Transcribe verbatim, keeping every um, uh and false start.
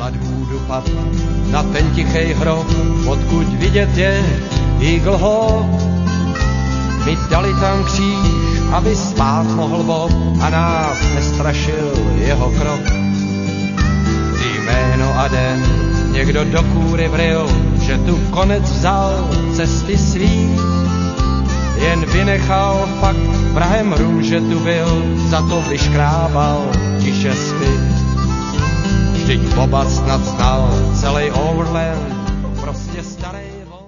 Bloodwoodu pad na ten tichej hrob, odkud vidět je Eagle Hawk. My dali tam kříž, aby spát mohl Bob a nás nestrašil jeho krok. Jméno a den někdo do kůry vril, že tu konec vzal cesty svý. Jen vynechal fakt vrahem rum, že tu byl, za to vyškrábal tiše zpět. Vždyť Boba snad znal celý Overland,